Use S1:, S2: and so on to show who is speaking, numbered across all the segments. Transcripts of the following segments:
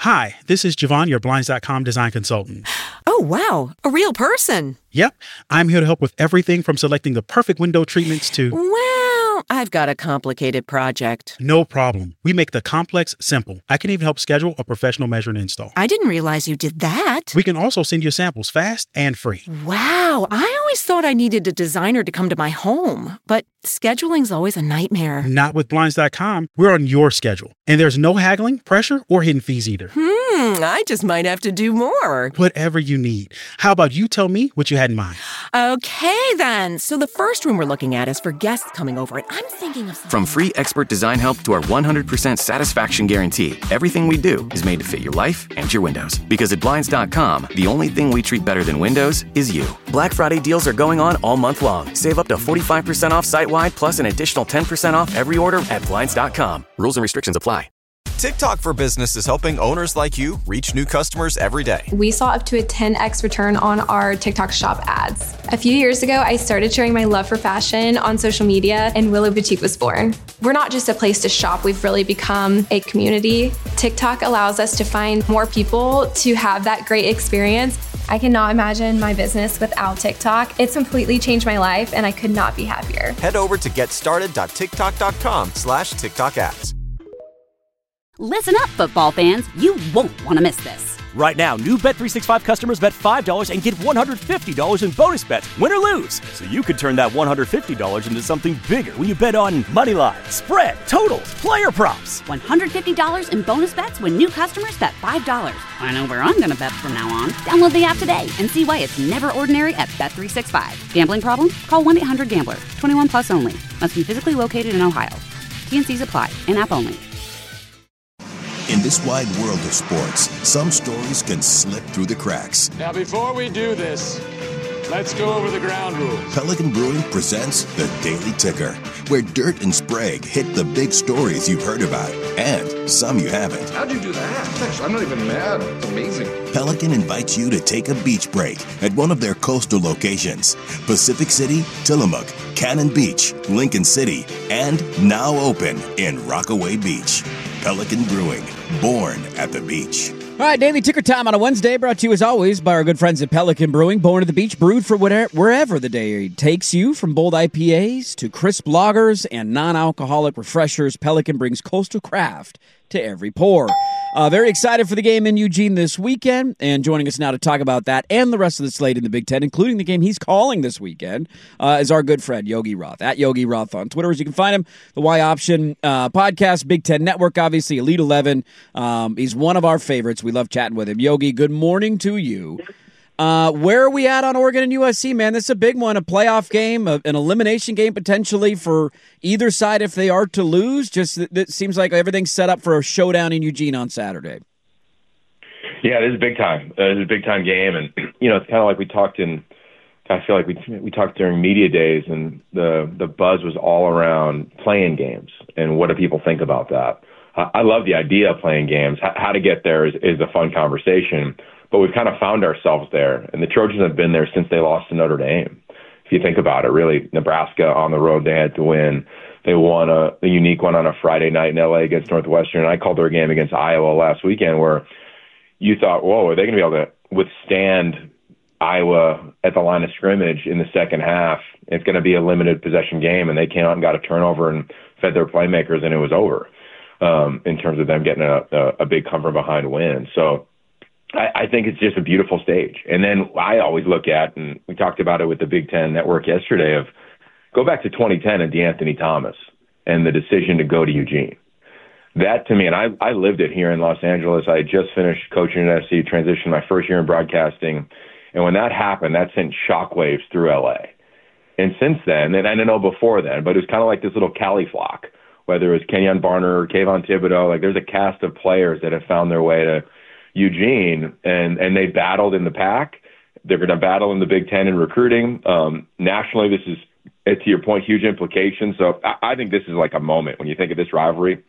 S1: Hi, this is Javon, your Blinds.com design consultant.
S2: Oh, wow. A real person.
S1: Yep, I'm here to help with everything from selecting the perfect window treatments to...
S2: Well, I've got a complicated project.
S1: No problem. We make the complex simple. I can even help schedule a professional measure and install.
S2: I didn't realize you did that.
S1: We can also send you samples fast and free.
S2: Wow, I always thought I needed a designer to come to my home, but scheduling's always a nightmare.
S1: Not with Blinds.com. We're on your schedule. And there's no haggling, pressure, or hidden fees either.
S2: I just might have to do more.
S1: Whatever you need. How about you tell me what you had in mind?
S2: Okay, then. So the first room we're looking at is for guests coming over, and I'm thinking of...
S3: From free expert design help to our 100% satisfaction guarantee, everything we do is made to fit your life and your windows. Because at Blinds.com, the only thing we treat better than windows is you. Black Friday deals are going on all month long. Save up to 45% off site-wide, plus an additional 10% off every order at Blinds.com. Rules and restrictions apply.
S4: TikTok for Business is helping owners like you reach new customers every day.
S5: We saw up to a 10x return on our TikTok shop ads. A few years ago, I started sharing my love for fashion on social media, and Willow Boutique was born. We're not just a place to shop, we've really become a community. TikTok allows us to find more people to have that great experience.
S6: I cannot imagine my business without TikTok. It's completely changed my life, and I could not be happier.
S4: Head over to getstarted.tiktok.com/TikTok ads.
S7: Listen up, football fans. You won't want to miss this.
S8: Right now, new Bet365 customers bet $5 and get $150 in bonus bets, win or lose. So you could turn that $150 into something bigger when you bet on money line, spread, totals, player props.
S7: $150 in bonus bets when new customers bet $5. I know where I'm going to bet from now on. Download the app today and see why it's never ordinary at Bet365. Gambling problem? Call 1-800-GAMBLER. 21 plus only. Must be physically located in Ohio. T&Cs apply. In-app only.
S9: In this wide world of sports, some stories can slip through the cracks.
S10: Now, before we do this, let's go over the ground rules.
S9: Pelican Brewing presents the Daily Ticker, where Dirt and Sprague hit the big stories you've heard about, and some you haven't.
S11: How'd you do that? I'm not even mad. It's amazing.
S9: Pelican invites you to take a beach break at one of their coastal locations: Pacific City, Tillamook, Cannon Beach, Lincoln City, and now open in Rockaway Beach. Pelican Brewing, born at the beach.
S12: All right, Daily Ticker time on a Wednesday, brought to you as always by our good friends at Pelican Brewing. Born at the beach, brewed for wherever the day takes you. From bold IPAs to crisp lagers and non-alcoholic refreshers, Pelican brings coastal craft to every pour. Very excited for the game in Eugene this weekend, and joining us now to talk about that and the rest of the slate in the Big Ten, including the game he's calling this weekend, is our good friend Yogi Roth, at Yogi Roth on Twitter, as you can find him. The Y Option podcast, Big Ten Network, obviously, Elite 11. He's one of our favorites. We love chatting with him. Yogi, good morning to you. Where are we at on Oregon and USC, man? This is a big one, a playoff game, an elimination game potentially for either side if they are to lose. Just it seems like everything's set up for a showdown in Eugene on Saturday.
S13: Yeah, this is big time. This is a big time game, and it's kind of like we talked I feel like we talked during media days, and the buzz was all around playing games and what do people think about that. I love the idea of playing games. How to get there is a fun conversation. But we've kind of found ourselves there, and the Trojans have been there since they lost to Notre Dame. If you think about it, really, Nebraska on the road, they had to win. They won a unique one on a Friday night in L.A. against Northwestern. I called their game against Iowa last weekend where you thought, whoa, are they going to be able to withstand Iowa at the line of scrimmage in the second half? It's going to be a limited possession game, and they came out and got a turnover and fed their playmakers, and it was over in terms of them getting a big cover behind win. So I think it's just a beautiful stage. And then I always look at, and we talked about it with the Big Ten Network yesterday, of go back to 2010 and DeAnthony Thomas and the decision to go to Eugene. That to me, and I lived it here in Los Angeles. I had just finished coaching at SC, transitioned my first year in broadcasting. And when that happened, that sent shockwaves through LA. And since then, and I don't know before then, but it was kind of like this little Cali flock, whether it was Kenyon Barner or Kayvon Thibodeau, like there's a cast of players that have found their way to Eugene, and they battled in the Pac. They're going to battle in the Big Ten in recruiting. Nationally, this is, to your point, huge implications. So I think this is like a moment when you think of this rivalry.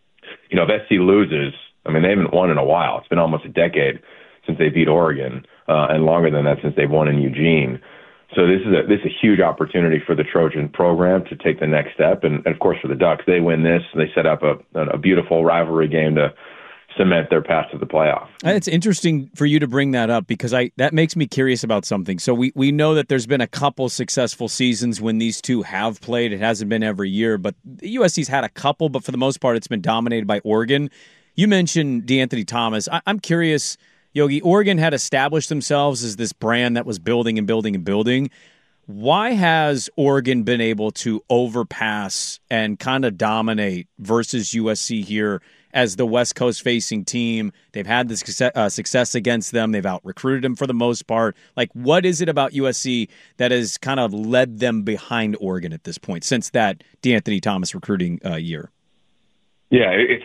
S13: If SC loses, I mean, they haven't won in a while. It's been almost a decade since they beat Oregon, and longer than that since they've won in Eugene. So this is a huge opportunity for the Trojan program to take the next step. And of course, for the Ducks, they win this. They set up a beautiful rivalry game to cement their path to the playoff.
S12: It's interesting for you to bring that up because that makes me curious about something. So we know that there's been a couple successful seasons when these two have played. It hasn't been every year, but USC's had a couple, but for the most part, it's been dominated by Oregon. You mentioned DeAnthony Thomas. I'm curious, Yogi, Oregon had established themselves as this brand that was building and building and building. Why has Oregon been able to overpass and kind of dominate versus USC here as the West Coast facing team? They've had the success against them. They've out-recruited them for the most part. Like, what is it about USC that has kind of led them behind Oregon at this point since that DeAnthony Thomas recruiting year?
S13: Yeah, it's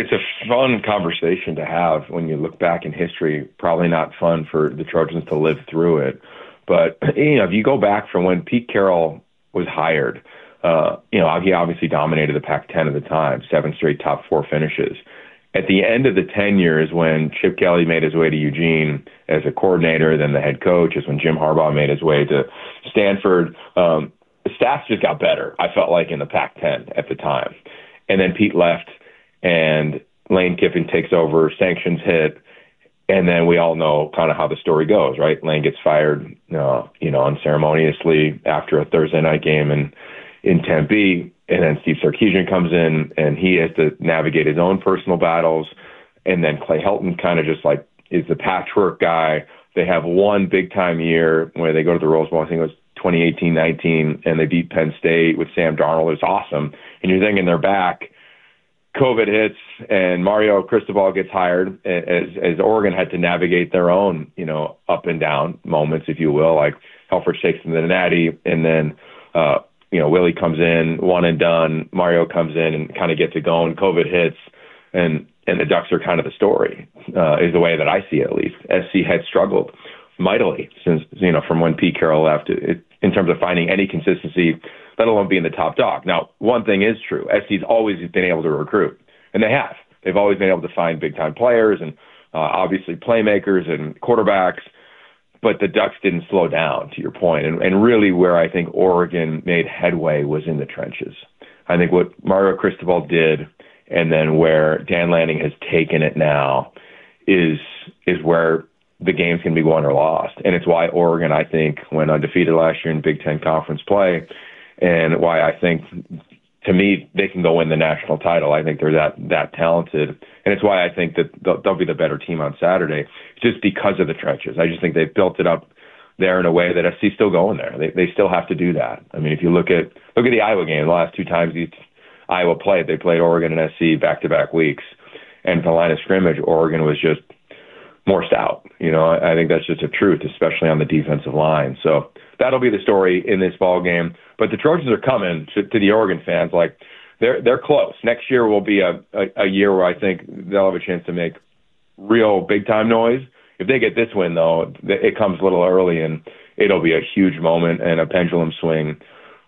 S13: a fun conversation to have when you look back in history. Probably not fun for the Trojans to live through it. But, if you go back from when Pete Carroll was hired, he obviously dominated the Pac-10 at the time, 7 straight top 4 finishes. At the end of the tenure is when Chip Kelly made his way to Eugene as a coordinator, then the head coach, is when Jim Harbaugh made his way to Stanford. The staff just got better, I felt like, in the Pac-10 at the time. And then Pete left, and Lane Kiffin takes over, sanctions hit, and then we all know kind of how the story goes, right? Lane gets fired, unceremoniously after a Thursday night game in Tempe, and then Steve Sarkisian comes in, and he has to navigate his own personal battles, and then Clay Helton kind of just like is the patchwork guy. They have one big-time year where they go to the Rose Bowl, I think it was 2018-19, and they beat Penn State with Sam Darnold. It's awesome. And you're thinking they're back. COVID hits, and Mario Cristobal gets hired as Oregon had to navigate their own, up and down moments, if you will, like Helfrich takes them to the Natty, and then, Willie comes in, one and done. Mario comes in and kind of gets it going. COVID hits, and the Ducks are kind of the story, is the way that I see it, at least. SC had struggled mightily since, from when Pete Carroll left in terms of finding any consistency, let alone being the top dog. Now, one thing is true. SC's always been able to recruit, and they have. They've always been able to find big-time players and obviously playmakers and quarterbacks, but the Ducks didn't slow down, to your point. And really where I think Oregon made headway was in the trenches. I think what Mario Cristobal did and then where Dan Lanning has taken it now is where the games can be won or lost. And it's why Oregon, I think, went undefeated last year in Big Ten Conference play, and why I think, to me, they can go win the national title. I think they're that talented. And it's why I think that they'll be the better team on Saturday, just because of the trenches. I just think they've built it up there in a way that SC's still going there. They still have to do that. I mean, if you look at the Iowa game, the last 2 times Iowa played, they played Oregon and SC back-to-back weeks. And the line of scrimmage, Oregon was just more stout. I think that's just a truth, especially on the defensive line. So that'll be the story in this ball game. But the Trojans are coming to the Oregon fans. Like, they're close. Next year will be a year where I think they'll have a chance to make real big-time noise. If they get this win, though, it comes a little early, and it'll be a huge moment and a pendulum swing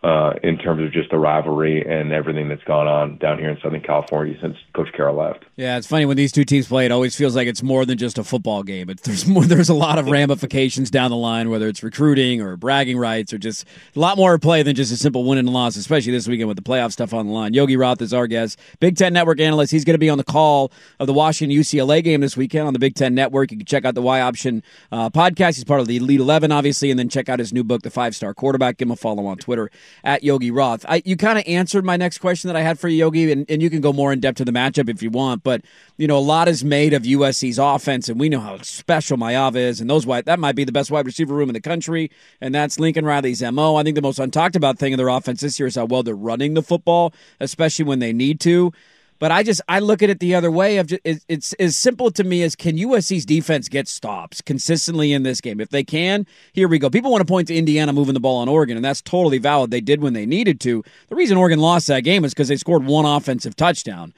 S13: in terms of just the rivalry and everything that's gone on down here in Southern California since Coach Carroll left.
S12: Yeah, it's funny when these two teams play, it always feels like it's more than just a football game. There's a lot of ramifications down the line, whether it's recruiting or bragging rights or just a lot more at play than just a simple win and loss, especially this weekend with the playoff stuff on the line. Yogi Roth is our guest, Big Ten Network analyst. He's going to be on the call of the Washington-UCLA game this weekend on the Big Ten Network. You can check out the Y Option podcast. He's part of the Elite 11, obviously, and then check out his new book, The 5-Star Quarterback. Give him a follow on Twitter at Yogi Roth. You kind of answered my next question that I had for you, Yogi, and you can go more in depth to the matchup if you want, but a lot is made of USC's offense, and we know how special Maiyava is, and that might be the best wide receiver room in the country, and that's Lincoln Riley's MO. I think the most untalked about thing in their offense this year is how well they're running the football, especially when they need to. But I look at it the other way. It's as simple to me as, can USC's defense get stops consistently in this game? If they can, here we go. People want to point to Indiana moving the ball on Oregon, and that's totally valid. They did when they needed to. The reason Oregon lost that game is because they scored one offensive touchdown.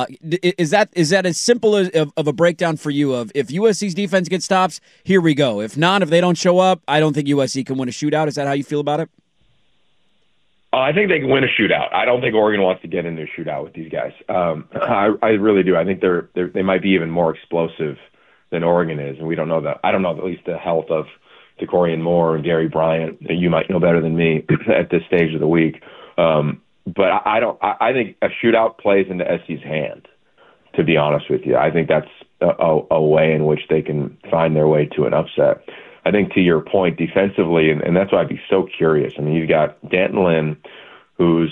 S12: Is that as simple of a breakdown for you of, if USC's defense gets stops, here we go. If not, if they don't show up, I don't think USC can win a shootout. Is that how you feel about it?
S13: I think they can win a shootout. I don't think Oregon wants to get into a shootout with these guys. I really do. I think they might be even more explosive than Oregon is, and we don't know that. I don't know at least the health of DeCorian Moore and Gary Bryant. You might know better than me at this stage of the week. But I think a shootout plays into SC's hand to be honest with you. I think that's a way in which they can find their way to an upset. I think to your point defensively, and that's why I'd be so curious. I mean, you've got D'Anton Lynn, who's,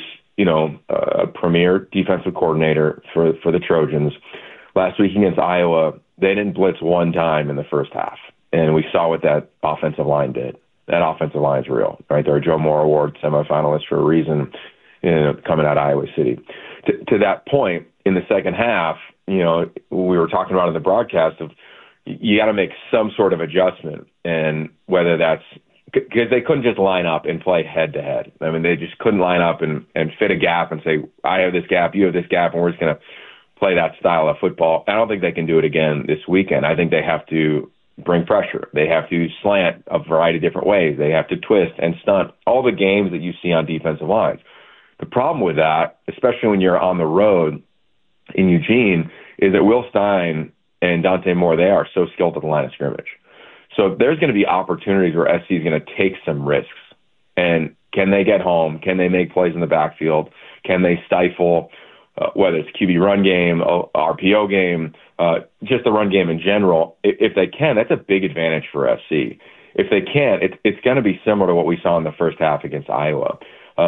S13: a premier defensive coordinator for the Trojans. Last week against Iowa, they didn't blitz one time in the first half. And we saw what that offensive line did. That offensive line is real, right? They're a Joe Moore Award semifinalist for a reason, coming out of Iowa City. To that point, in the second half, we were talking about in the broadcast of you got to make some sort of adjustment, and whether that's because they couldn't just line up and play head-to-head. I mean, they just couldn't line up and fit a gap and say, I have this gap, you have this gap, and we're just going to play that style of football. I don't think they can do it again this weekend. I think they have to bring pressure. They have to slant a variety of different ways. They have to twist and stunt, all the games that you see on defensive lines. The problem with that, especially when you're on the road in Eugene, is that Will Stein and Dante Moore, they are so skilled at the line of scrimmage. So there's going to be opportunities where SC is going to take some risks. And can they get home? Can they make plays in the backfield? Can they stifle, whether it's QB run game, RPO game, just the run game in general? If they can, that's a big advantage for SC. If they can't, it's going to be similar to what we saw in the first half against Iowa.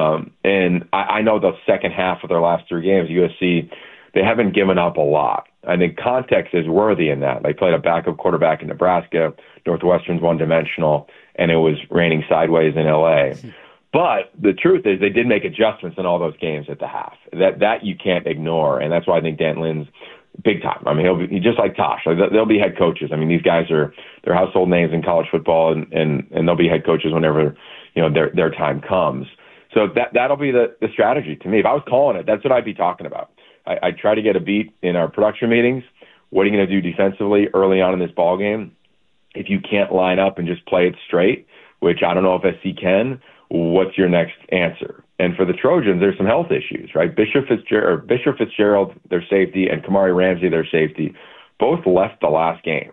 S13: And I know the second half of their last three games, USC, they haven't given up a lot. I think context is worthy in that. They played a backup quarterback in Nebraska. Northwestern's one-dimensional, and it was raining sideways in L.A. But the truth is they did make adjustments in all those games at the half. That you can't ignore, and that's why I think Dan Lynn's big time. I mean, he's just like Tosh. They'll be head coaches. I mean, these guys they're household names in college football, and they'll be head coaches whenever their time comes. So that'll be the strategy to me. If I was calling it, that's what I'd be talking about. I try to get a beat in our production meetings. What are you going to do defensively early on in this ball game? If you can't line up and just play it straight, which I don't know if SC can, what's your next answer? And for the Trojans, there's some health issues, right? Bishop Fitzgerald, their safety, and Kamari Ramsey, their safety, both left the last game.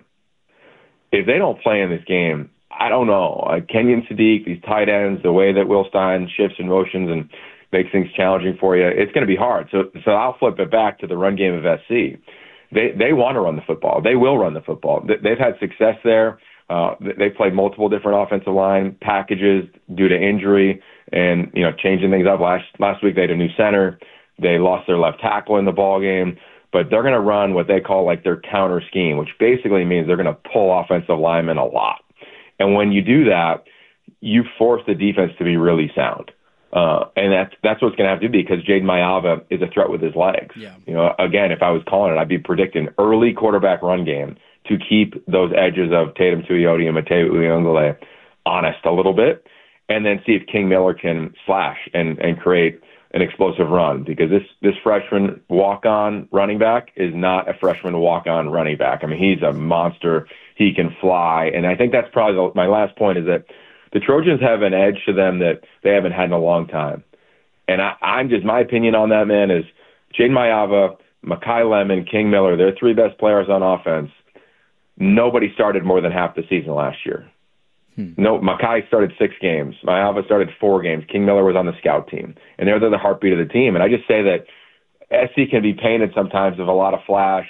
S13: If they don't play in this game, I don't know. Kenyon Sadiq, these tight ends, the way that Will Stein shifts in motions and makes things challenging for you, it's going to be hard. So I'll flip it back to the run game of SC. They want to run the football. They will run the football. They've had success there. They played multiple different offensive line packages due to injury and changing things up. Last week they had a new center. They lost their left tackle in the ball game, but they're going to run what they call like their counter scheme, which basically means they're going to pull offensive linemen a lot. And when you do that, you force the defense to be really sound. And that's what's going to have to be, because Jaden Mayava is a threat with his legs. Yeah. Again, if I was calling it, I'd be predicting early quarterback run game to keep those edges of Tatum Tuioti and Mateo Uyunglele honest a little bit, and then see if King Miller can slash and create an explosive run, because this freshman walk-on running back is not a freshman walk-on running back. I mean, he's a monster. He can fly. And I think that's probably my last point, is that the Trojans have an edge to them that they haven't had in a long time. And my opinion on that, man, is Jaden Mayava, Makai Lemon, King Miller, they're three best players on offense. Nobody started more than half the season last year. No, Makai started 6 games. Mayava started 4 games. King Miller was on the scout team. And they're the heartbeat of the team. And I just say that SC can be painted sometimes with a lot of flash,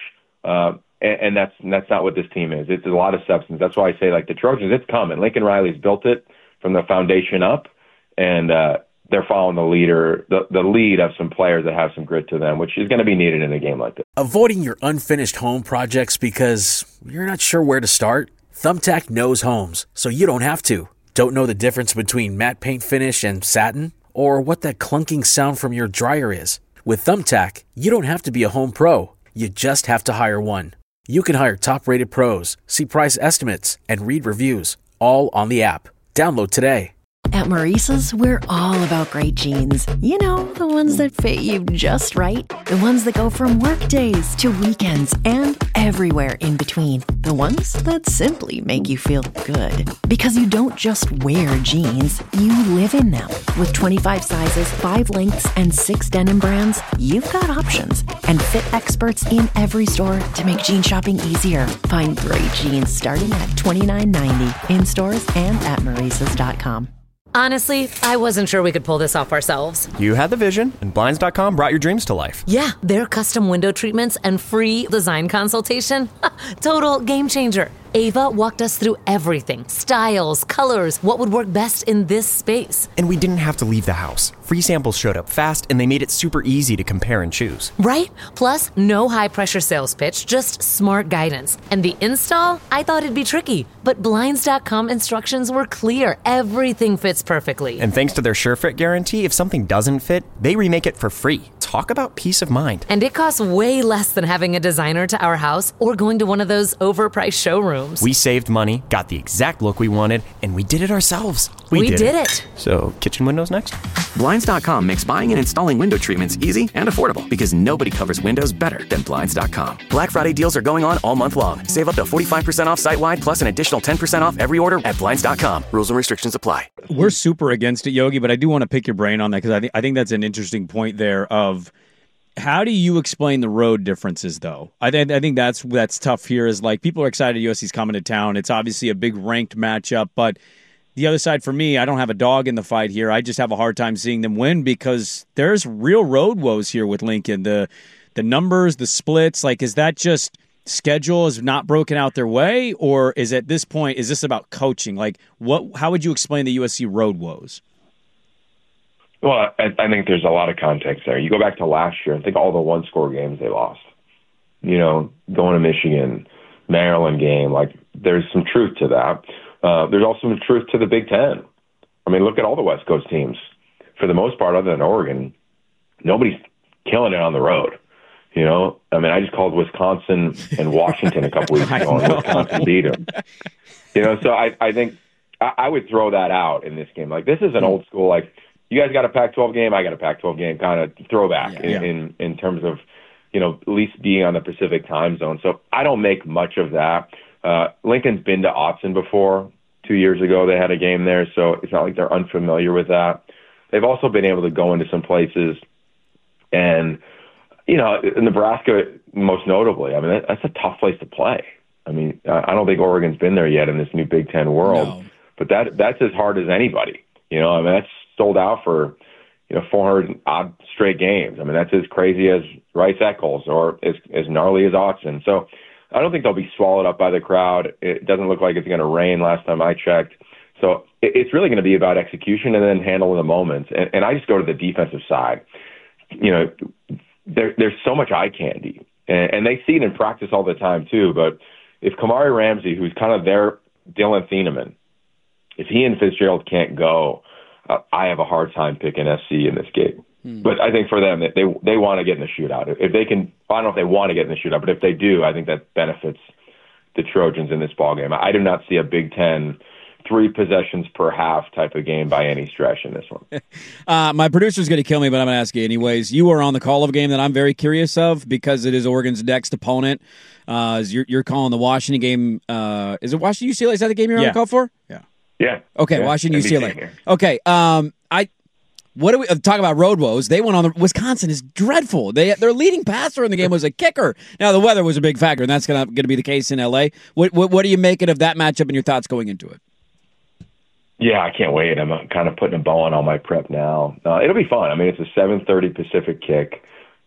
S13: and that's not what this team is. It's a lot of substance. That's why I say, like, the Trojans, it's coming. Lincoln Riley's built it from the foundation up, and they're following the lead of some players that have some grit to them, which is going to be needed in a game like this.
S14: Avoiding your unfinished home projects because you're not sure where to start? Thumbtack knows homes, so you don't have to. Don't know the difference between matte paint finish and satin? Or what that clunking sound from your dryer is? With Thumbtack, you don't have to be a home pro. You just have to hire one. You can hire top-rated pros, see price estimates, and read reviews, all on the app. Download today.
S15: At Maurice's, we're all about great jeans. You know, the ones that fit you just right. The ones that go from work days to weekends and everywhere in between. The ones that simply make you feel good. Because you don't just wear jeans, you live in them. With 25 sizes, 5 lengths, and 6 denim brands, you've got options. And fit experts in every store to make jean shopping easier. Find great jeans starting at $29.90 in stores and at Maurices.com.
S16: Honestly, I wasn't sure we could pull this off ourselves.
S17: You had the vision, and Blinds.com brought your dreams to life.
S16: Yeah, their custom window treatments and free design consultation. Total game changer. Ava walked us through everything. Styles, colors, what would work best in this space.
S17: And we didn't have to leave the house. Free samples showed up fast, and they made it super easy to compare and choose.
S16: Right? Plus, no high-pressure sales pitch, just smart guidance. And the install? I thought it'd be tricky. But Blinds.com instructions were clear. Everything fits perfectly.
S17: And thanks to their SureFit guarantee, if something doesn't fit, they remake it for free. Talk about peace of mind.
S16: And it costs way less than having a designer to our house or going to one of those overpriced showrooms.
S17: We saved money, got the exact look we wanted, and we did it ourselves.
S16: We did it.
S17: So, kitchen windows next?
S3: Blinds.com makes buying and installing window treatments easy and affordable because nobody covers windows better than Blinds.com. Black Friday deals are going on all month long. Save up to 45% off site-wide plus an additional 10% off every order at Blinds.com. Rules and restrictions apply.
S12: We're super against it, Yogi, but I do want to pick your brain on that because I think that's an interesting point there of how do you explain the road differences, though? I think that's tough here is like people are excited USC's coming to town. It's obviously a big ranked matchup, but the other side for me, I don't have a dog in the fight here. I just have a hard time seeing them win because there's real road woes here with Lincoln. The numbers, the splits, like is that just schedule is not broken out their way, or is at this point is this about coaching? Like how would you explain the USC road woes?
S13: Well, I think there's a lot of context there. You go back to last year and think all the one-score games they lost. You know, going to Michigan, Maryland game, like there's some truth to that. There's also some truth to the Big Ten. I mean, look at all the West Coast teams. For the most part, other than Oregon, nobody's killing it on the road. You know, I mean, I just called Wisconsin and Washington a couple weeks ago, and Wisconsin beat them. You know, so I think I would throw that out in this game. Like, this is an old school, like, you guys got a Pac-12 game, I got a Pac-12 game kind of throwback in terms of, you know, at least being on the Pacific time zone. So I don't make much of that. Lincoln's been to Autzen before. 2 years ago they had a game there, so it's not like they're unfamiliar with that. They've also been able to go into some places, and, you know, Nebraska most notably, I mean, that's a tough place to play. I mean, I don't think Oregon's been there yet in this new Big Ten world, but that's as hard as anybody. You know, I mean, that's sold out for, you know, 400 odd straight games. I mean, that's as crazy as Rice Eccles or as gnarly as Autzen. So I don't think they'll be swallowed up by the crowd. It doesn't look like it's going to rain last time I checked. So it's really going to be about execution and then handling the moments. And I just go to the defensive side. You know, there's so much eye candy. And they see it in practice all the time too. But if Kamari Ramsey, who's kind of their Dylan Thieneman, if he and Fitzgerald can't go, I have a hard time picking SC in this game. But I think for them, they want to get in the shootout. If they can, I don't know if they want to get in the shootout, but if they do, I think that benefits the Trojans in this ballgame. I do not see a Big Ten 3 possessions per half type of game by any stretch in this one.
S12: My producer's going to kill me, but I'm going to ask you anyways. You are on the call of a game that I'm very curious of because it is Oregon's next opponent. You're calling the Washington game. Is it Washington UCLA? Is that the game you're on the call for?
S13: Yeah.
S12: Okay,
S13: yeah.
S12: Washington
S13: NBC
S12: UCLA. Okay, what do we talk about road woes? They went on Wisconsin is dreadful. Their leading passer in the game was a kicker. Now the weather was a big factor, and that's going to be the case in LA. What are you making of that matchup and your thoughts going into it?
S13: Yeah, I can't wait. I'm kind of putting a bow on all my prep now. It'll be fun. I mean, it's a 7:30 Pacific kick,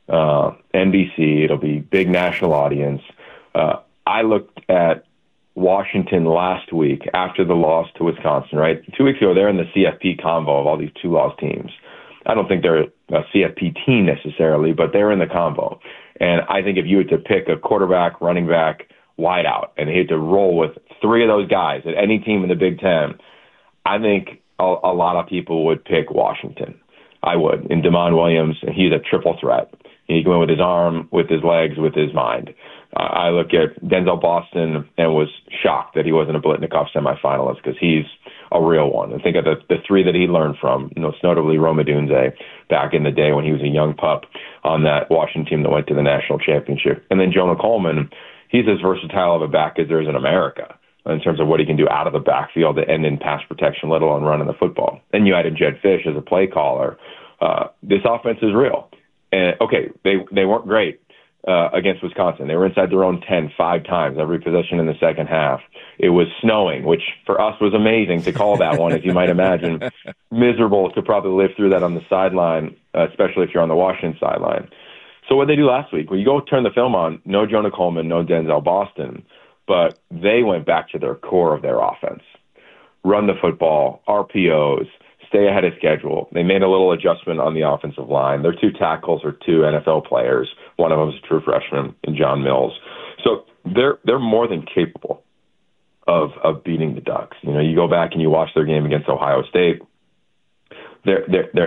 S13: NBC. It'll be big national audience. I looked at Washington last week after the loss to Wisconsin, right? 2 weeks ago, they're in the CFP combo of all these 2-loss teams. I don't think they're a CFP team necessarily, but they're in the combo. And I think if you had to pick a quarterback, running back, wideout, and you had to roll with 3 of those guys at any team in the Big Ten, I think a lot of people would pick Washington. I would. And Damon Williams, he's a triple threat. He can win with his arm, with his legs, with his mind. I look at Denzel Boston and was shocked that he wasn't a Biletnikoff semifinalist because he's a real one. And think of the 3 that he learned from, most notably Rome Odunze back in the day when he was a young pup on that Washington team that went to the national championship. And then Jonah Coleman, he's as versatile of a back as there is in America in terms of what he can do out of the backfield and in pass protection, let alone running the football. And you added Jed Fish as a play caller. This offense is real. And, okay, they weren't great against Wisconsin. They were inside their own 10 5 times every possession in the second half. It was snowing, which for us was amazing to call that one, as you might imagine. Miserable to probably live through that on the sideline, especially if you're on the Washington sideline. So what did they do last week? When you go turn the film on, no Jonah Coleman, no Denzel Boston, but they went back to their core of their offense. Run the football, RPOs, stay ahead of schedule. They made a little adjustment on the offensive line. Their 2 tackles are 2 NFL players. One of them is a true freshman in John Mills. So they're more than capable of beating the Ducks. You know, you go back and you watch their game against Ohio State. They're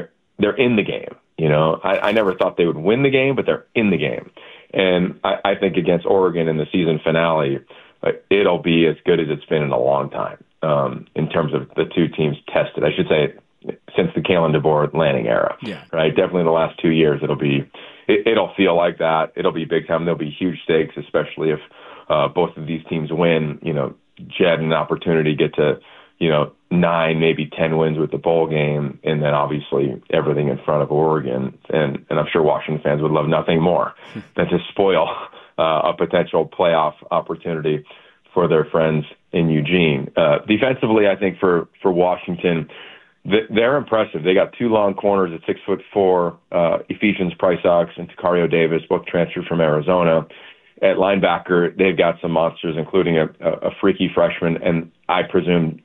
S13: in the game. You know, I never thought they would win the game, but they're in the game. And I think against Oregon in the season finale, it'll be as good as it's been in a long time in terms of the 2 teams tested. I should say since the Kalen DeBoer Lanning era.
S12: Yeah.
S13: Right. Definitely in the last 2 years, it'll feel like that. It'll be big time. There'll be huge stakes, especially if both of these teams win. You know, Jed an opportunity to get to, 9, maybe 10 wins with the bowl game, and then obviously everything in front of Oregon. And I'm sure Washington fans would love nothing more than to spoil a potential playoff opportunity for their friends in Eugene. Defensively, I think for Washington, they're impressive. They got 2 long corners at 6'4", Ephesians Price-Ox and Takario Davis, both transferred from Arizona. At linebacker, they've got some monsters, including a freaky freshman, and I presume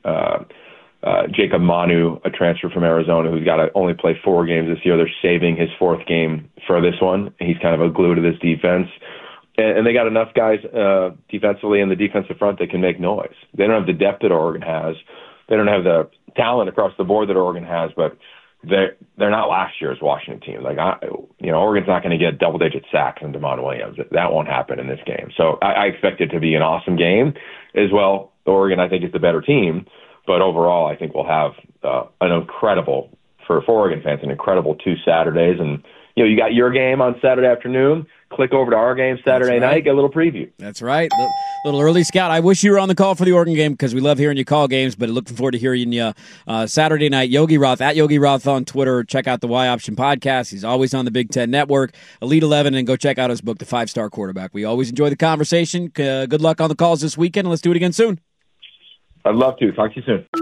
S13: Jacob Manu, a transfer from Arizona, who's got to only play 4 games this year. They're saving his 4th game for this one. He's kind of a glue to this defense. And they got enough guys defensively in the defensive front that can make noise. They don't have the depth that Oregon has. They don't have the talent across the board that Oregon has, but they're not last year's Washington team. Like, Oregon's not going to get double-digit sacks from Damon Williams. That won't happen in this game. So I expect it to be an awesome game as well. Oregon, I think, is the better team, but overall, I think we'll have an incredible, for Oregon fans, an incredible 2 Saturdays. And, you got your game on Saturday afternoon. Click over to our game Saturday night, get a little preview.
S12: That's right. Little early scout. I wish you were on the call for the Oregon game because we love hearing you call games, but looking forward to hearing you Saturday night. Yogi Roth, at Yogi Roth on Twitter. Check out the Y Option podcast. He's always on the Big Ten Network, Elite 11, and go check out his book, The 5-Star Quarterback. We always enjoy the conversation. Good luck on the calls this weekend, and let's do it again soon.
S13: I'd love to. Talk to you soon.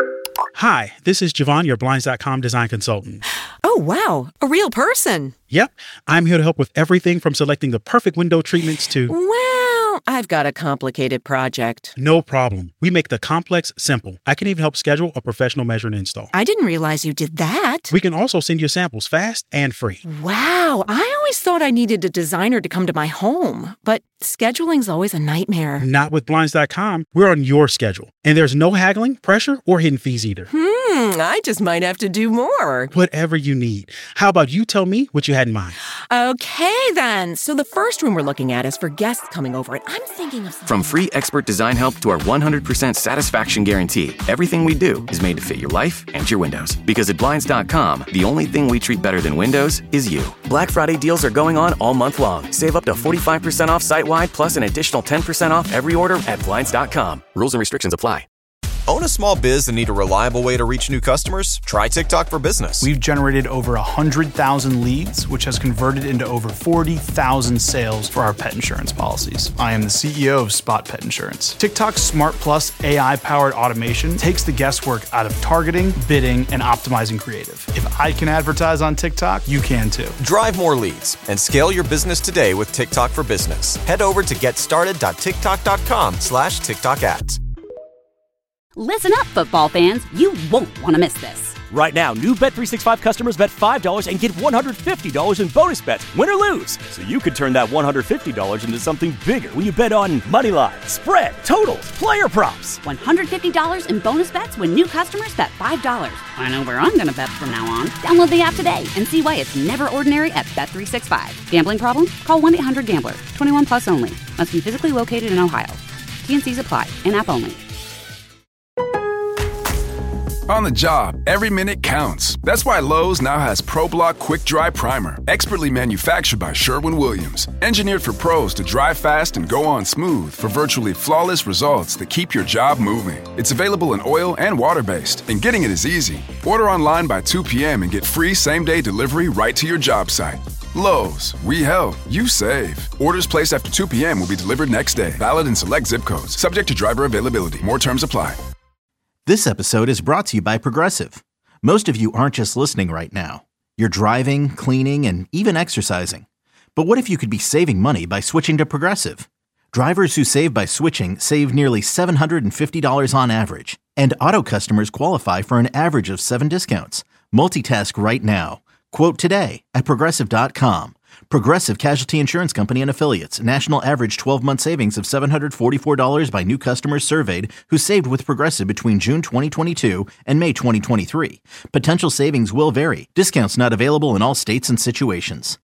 S1: Hi, this is Javon, your Blinds.com design consultant.
S2: Oh, wow. A real person.
S1: Yep. I'm here to help with everything from selecting the perfect window treatments to...
S2: Well, I've got a complicated project.
S1: No problem. We make the complex simple. I can even help schedule a professional measure and install.
S2: I didn't realize you did that.
S1: We can also send you samples fast and free.
S2: Wow. I always thought I needed a designer to come to my home, but scheduling's always a nightmare.
S1: Not with Blinds.com. We're on your schedule. And there's no haggling, pressure, or hidden fees either.
S2: I just might have to do more.
S1: Whatever you need. How about you tell me what you had in mind?
S2: Okay, then. So the first room we're looking at is for guests coming over, and I'm thinking of...
S3: From free expert design help to our 100% satisfaction guarantee, everything we do is made to fit your life and your windows. Because at Blinds.com, the only thing we treat better than windows is you. Black Friday deals are going on all month long. Save up to 45% off site-wide, plus an additional 10% off every order at Blinds.com. Rules and restrictions apply.
S4: Own a small biz and need a reliable way to reach new customers? Try TikTok for Business.
S18: We've generated over 100,000 leads, which has converted into over 40,000 sales for our pet insurance policies. I am the CEO of Spot Pet Insurance. TikTok's Smart Plus AI-powered automation takes the guesswork out of targeting, bidding, and optimizing creative. If I can advertise on TikTok, you can too.
S4: Drive more leads and scale your business today with TikTok for Business. Head over to getstarted.tiktok.com/TikTok ads.
S7: Listen up, football fans. You won't want to miss this.
S8: Right now, new Bet365 customers bet $5 and get $150 in bonus bets, win or lose. So you could turn that $150 into something bigger when you bet on moneyline, spread, totals, player props.
S7: $150 in bonus bets when new customers bet $5. I know where I'm going to bet from now on. Download the app today and see why it's never ordinary at Bet365. Gambling problem? Call 1-800-GAMBLER. 21 plus only. Must be physically located in Ohio. T&Cs apply. In-app only.
S19: On the job, every minute counts. That's why Lowe's now has ProBlock Quick Dry Primer, expertly manufactured by Sherwin-Williams. Engineered for pros to dry fast and go on smooth for virtually flawless results that keep your job moving. It's available in oil and water-based, and getting it is easy. Order online by 2 p.m. and get free same-day delivery right to your job site. Lowe's, we help, you save. Orders placed after 2 p.m. will be delivered next day. Valid in select zip codes. Subject to driver availability. More terms apply.
S20: This episode is brought to you by Progressive. Most of you aren't just listening right now. You're driving, cleaning, and even exercising. But what if you could be saving money by switching to Progressive? Drivers who save by switching save nearly $750 on average. And auto customers qualify for an average of 7 discounts. Multitask right now. Quote today at Progressive.com. Progressive Casualty Insurance Company and Affiliates. National average 12-month savings of $744 by new customers surveyed who saved with Progressive between June 2022 and May 2023. Potential savings will vary. Discounts not available in all states and situations.